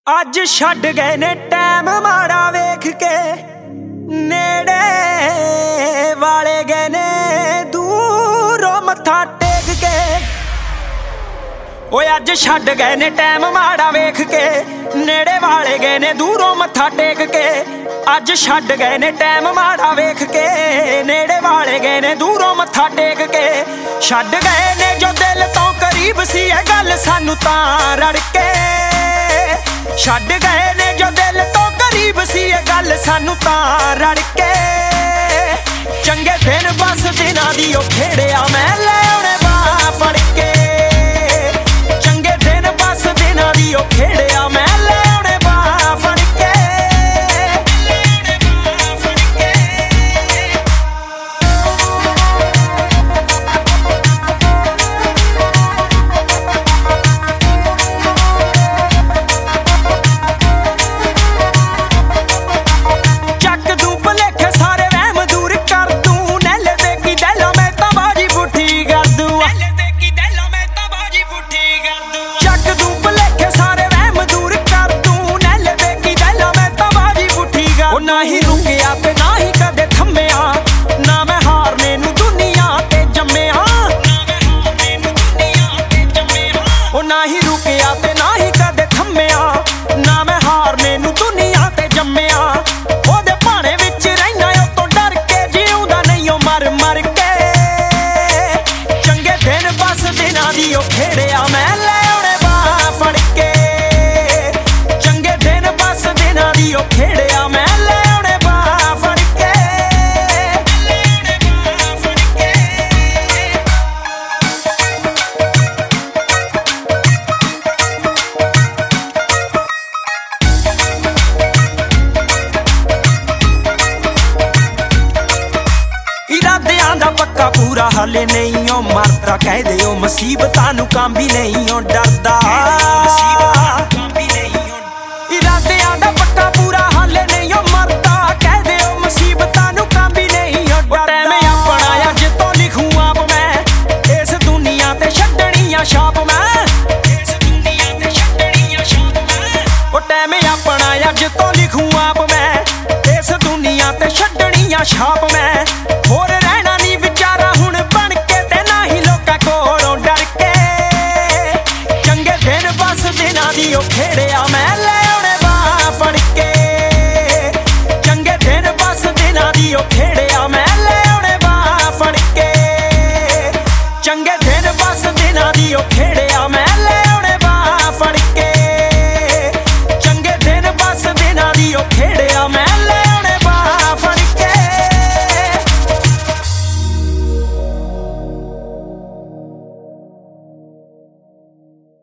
ਅੱਜ ਛੱਡ ਗਏ ਨੇ ਟਾਈਮ ਮਾੜਾ ਵੇਖ ਕੇ, ਨੇੜੇ ਵਾਲੇ ਗਏ ਨੇ ਦੂਰੋਂ ਮੱਥਾ ਟੇਕ ਕੇ। ਓਏ ਅੱਜ ਛੱਡ ਗਏ ਨੇ ਟਾਈਮ ਮਾੜਾ ਵੇਖ ਕੇ, ਨੇੜੇ ਵਾਲੇ ਗਏ ਨੇ ਦੂਰੋਂ ਮੱਥਾ ਟੇਕ ਕੇ। ਅੱਜ ਛੱਡ ਗਏ ਨੇ ਟਾਈਮ ਮਾੜਾ ਵੇਖ ਕੇ, ਨੇੜੇ ਵਾਲੇ ਗਏ ਨੇ ਦੂਰੋਂ ਮੱਥਾ ਟੇਕ ਕੇ। ਛੱਡ ਗਏ ਨੇ ਜੋ ਦਿਲ ਤੋਂ ਕਰੀਬ ਸੀ ਇਹ ਗੱਲ ਸਾਨੂੰ ਤਾਂ ਰੜ ਕੇ। ਛੱਡ ਗਏ ਨੇ ਜੋ ਦਿਲ ਤੋਂ ਕਰੀਬ ਸੀ ਇਹ ਗੱਲ ਸਾਨੂੰ ਤਾਂ ਰੜ ਕੇ। ਚੰਗੇ ਦਿਨ ਬਸ ਦਿਨਾਂ ਦੀ ਉਹ ਖੇੜਿਆ ਮੈਂ ਲੈ ਆਉਣੇ ਬਾਹ ਫੜ ਕੇ। ਚੰਗੇ ਦਿਨ ਬਸ ਦਿਨਾਂ ਦੀ ਉਹ ਖੇੜਿਆ ਮੈਂ ਲੈ ਆਉਣੇ ਬਾਹ ਫੜ ਕੇ। ਨਾ ਹੀ ਰੁਕਿਆ ਤੇ ਨਾ ਹੀ ਕਦੇ ਥੰਮਿਆ, ਨਾ ਮੈਂ ਹਾਰਨੇ ਨੂੰ ਦੁਨੀਆ ਤੇ ਜੰਮਿਆ। ਉਹ ਨਾ ਹੀ ਰੁਕਿਆ ਤੇ ਨਾ ਹੀ ਕਦੇ ਥੰਮਿਆ, ਨਾ ਮੈਂ ਹਾਰਨੇ ਨੂੰ ਦੁਨੀਆ ਤੇ ਜੰਮਿਆ। ਉਹਦੇ ਭਾਣੇ ਵਿੱਚ ਰਹਿਣਾ ਉਹ ਤੋਂ ਡਰ ਕੇ, ਜਿਉਂਦਾ ਨਹੀਂ ਉਹ ਮਰ ਮਰ ਕੇ। ਚੰਗੇ ਦਿਨ ਬਸ ਦਿਨਾਂ ਦੀ ਉਹ ਖੇੜਿਆ ਮੈਂ ਲੈ ਆਉਣੇ ਬਾਹ ਫੜ ਕੇ। ਚੰਗੇ ਦਿਨ ਬਸ ਦਿਨਾਂ ਦੀ ਉਹ ਖੇੜਿਆ ਮੈਂ ਪੱਕਾ ਪੂਰਾ ਹਾਲੇ ਨਹੀਂ ਉਹ ਮਰਦਾ, ਕਹਿ ਦਿਓ ਮੁਸੀਬਤਾਂ ਨੂੰ ਕਾਂਬੀ ਨਹੀਂ ਉਹ ਡਰਦਾ। ਇਰਾਦਿਆਂ ਦਾ ਪੱਕਾ ਪੂਰਾ ਹਾਲੇ ਨਹੀਂ ਉਹ ਮਰਦਾ, ਕਹਿ ਦਿਓ ਮੁਸੀਬਤਾਂ ਨੂੰ ਕਾਂਬੀ ਨਹੀਂ ਉਹ ਡਰਦਾ। ਟਾਈਮ ਆਪਣਾ ਅੱਜ ਤੋਂ ਲਿਖੂੰ ਆਪ ਮੈਂ, ਇਸ ਦੁਨੀਆ ਤੇ ਛੱਡਣੀਆਂ ਛਾਪ ਮੈਂ। ਉਹ ਟਾਈਮ ਆਪਣਾ ਅੱਜ ਤੋਂ ਲਿਖੂੰ ਆਪ ਮੈਂ, ਇਸ ਦੁਨੀਆ ਤੇ ਛੱਡਣੀਆਂ ਛਾਪ ਮੈਂ। ਹੋਰ ਰਹਿਣਾ ਨਹੀਂ ਵਿਚਾਰਾ ਹੁਣ ਬਣ ਕੇ, ਤੇ ਨਾ ਹੀ ਲੋਕਾਂ ਕੋਲੋਂ ਡਰ ਕੇ। ਚੰਗੇ ਦਿਨ ਬਸ ਦਿਨਾਂ ਦੀ ਉਹ ਖੇੜਿਆ ਮੈਂ ਲੈ ਆਉਣੇ ਬਾਹ ਫੜ ਕੇ। ਚੰਗੇ ਦਿਨ ਬਸ ਦਿਨਾਂ ਦੀ ਉਹ ਖੇੜਿਆ ਮੈਂ ਲੈ ਆਉਣੇ ਬਾਹ ਫੜ ਕੇ। ਚੰਗੇ ਦਿਨ ਬਸ ਦਿਨਾਂ ਦੀ ਉਹ ਖੇੜਿਆ ਮੈਂ ਲੈ ਆਉਣੇ ਬਾਹ ਫੜ ਕੇ। ਚੰਗੇ ਦਿਨ ਬਸ ਦਿਨਾਂ ਦੀ ਉਹ ਖੇੜਿਆ ਮੈਂ ਲੈ